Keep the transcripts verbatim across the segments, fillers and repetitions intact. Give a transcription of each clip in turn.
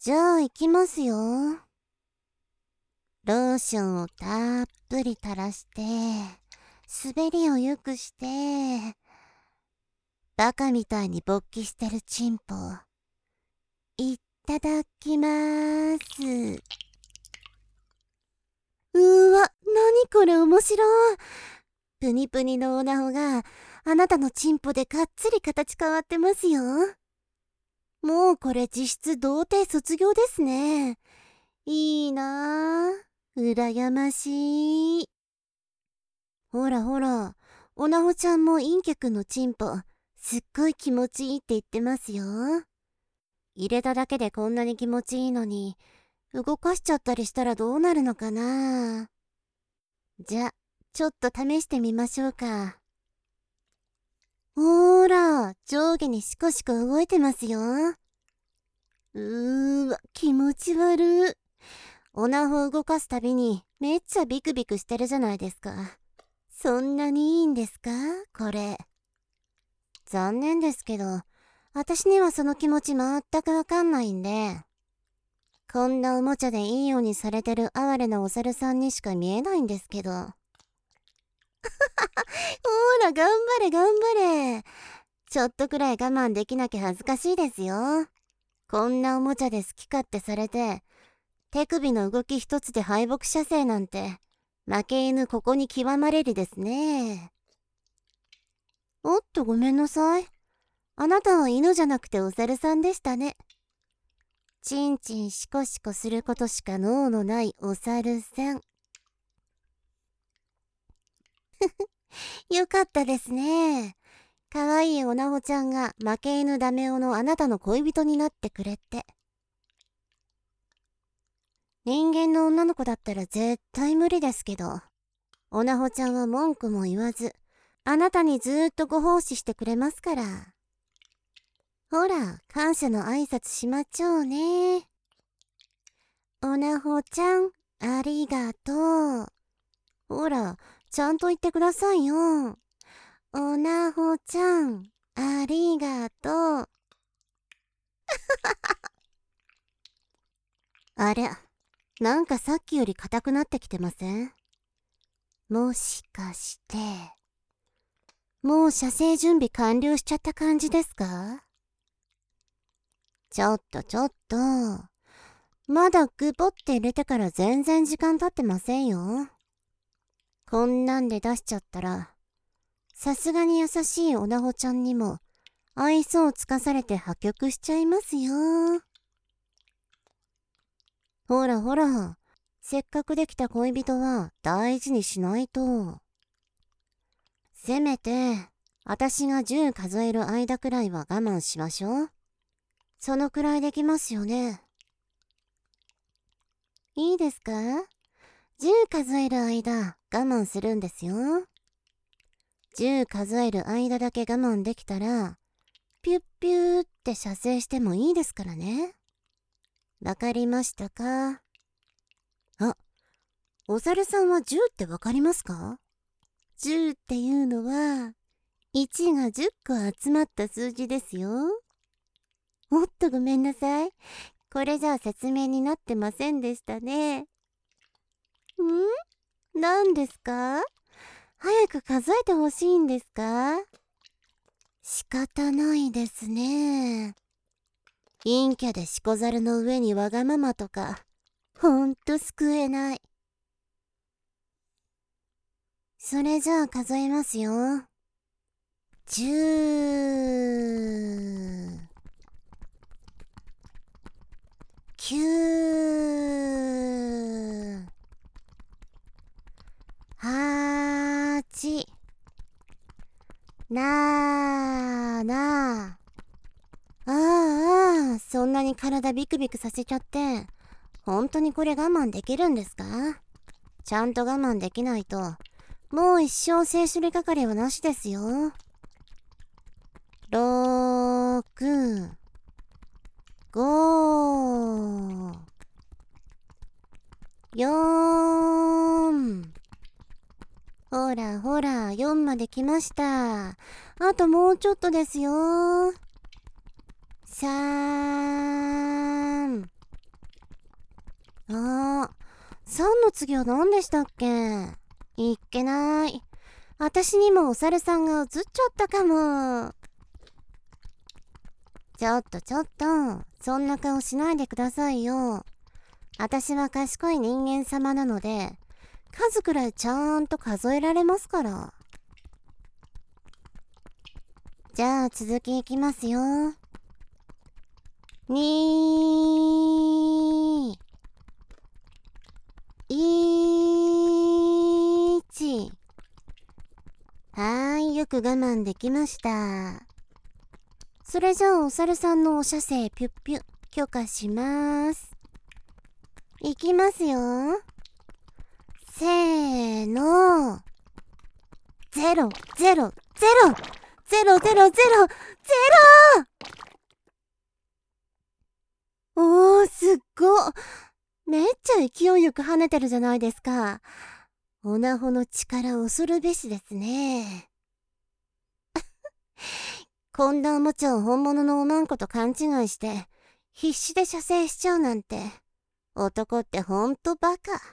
じゃあ行きますよ。ローションをたっぷり垂らして、滑りを良くして、バカみたいに勃起してるチンポ、いただきまーす。うーわ、なにこれ面白い。プニプニのオナホがあなたのチンポでがっつり形変わってますよ。もうこれ実質童貞卒業ですね。いいなぁ。羨ましい。ほらほら、おなほちゃんも陰キャくんのチンポ、すっごい気持ちいいって言ってますよ。入れただけでこんなに気持ちいいのに、動かしちゃったりしたらどうなるのかな。じゃ、ちょっと試してみましょうか。ほーら、上下にシコシコ動いてますよ。うーわ、気持ち悪い。おなほ動かすたびにめっちゃビクビクしてるじゃないですか。そんなにいいんですかこれ。残念ですけど、私にはその気持ち全くわかんないんで、こんなおもちゃでいいようにされてる哀れなお猿さんにしか見えないんですけど。ほーら、頑張れ頑張れ。ちょっとくらい我慢できなきゃ恥ずかしいですよ。こんなおもちゃで好き勝手されて、手首の動き一つで敗北射精なんて、負け犬ここに極まれりですね。おっとごめんなさい。あなたは犬じゃなくてお猿さんでしたね。チンチンシコシコすることしか脳のないお猿さん。よかったですね。かわいいおなほちゃんが負け犬ダメ男のあなたの恋人になってくれて。人間の女の子だったら絶対無理ですけど、おなほちゃんは文句も言わず、あなたにずーっとご奉仕してくれますから。ほら、感謝の挨拶しまちょうね。おなほちゃん、ありがとう。ほら、ちゃんと言ってくださいよ。おなほちゃん、ありがとう。あれ、なんかさっきより硬くなってきてません？もしかして、もう射精準備完了しちゃった感じですか？ちょっとちょっと、まだグポって入れてから全然時間経ってませんよ。こんなんで出しちゃったら、さすがに優しいおなほちゃんにも愛想をつかされて破局しちゃいますよ。ほらほら、せっかくできた恋人は大事にしないと。せめて、私がじゅう数える間くらいは我慢しましょう。そのくらいできますよね。いいですか？ じゅう 数える間、我慢するんですよ。じゅう数える間だけ我慢できたら、ピュッピューって射精してもいいですからね。わかりましたか？あ、お猿さんはじゅうってわかりますか？ じゅう っていうのは、いちがじゅっこ集まった数字ですよ。おっとごめんなさい。これじゃあ説明になってませんでしたね。ん？何ですか？早く数えてほしいんですか？仕方ないですね。陰キャでシコザルの上にわがままとか、ほんと救えない。それじゃあ数えますよ。じゅう、きゅう、はち、なな、ああああ、そんなに体ビクビクさせちゃって、本当にこれ我慢できるんですか？ちゃんと我慢できないと、もう一生静止係はなしですよ。ろく、ご、よん。ほらほら、よんまで来ました。あともうちょっとですよ。さん、 次は何でしたっけ？いっけない。私にもお猿さんが映っちゃったかも。ちょっとちょっと、そんな顔しないでくださいよ。私は賢い人間様なので、数くらいちゃんと数えられますから。じゃあ続きいきますよ。に、いち。はーい、よく我慢できました。それじゃあお猿さんのお射精ピュッピュ許可します。いきますよ。せーの。ゼロ、ゼロ、ゼロ、ゼロ、ゼロ、ゼロ、ゼロ。おー、すっご。めっちゃ勢いよく跳ねてるじゃないですか。オナホの力恐るべしですね。こんなおもちゃを本物のおまんこと勘違いして、必死で射精しちゃうなんて、男ってほんとバカ。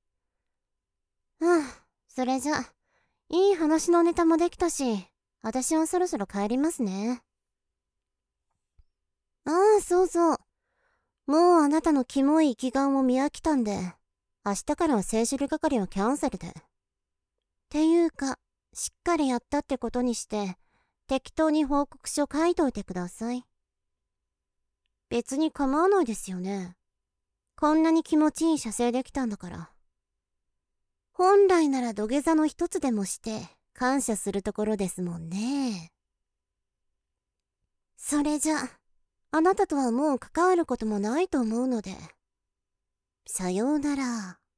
うん、それじゃ、いい話のネタもできたし、私はそろそろ帰りますね。ああ、そうそう。もうあなたのキモい生き顔も見飽きたんで、明日からは性処理係はキャンセルで。っていうか、しっかりやったってことにして、適当に報告書書いといてください。別に構わないですよね。こんなに気持ちいい射精できたんだから。本来なら土下座の一つでもして感謝するところですもんね。それじゃ、あなたとはもう関わることもないと思うので、さようなら。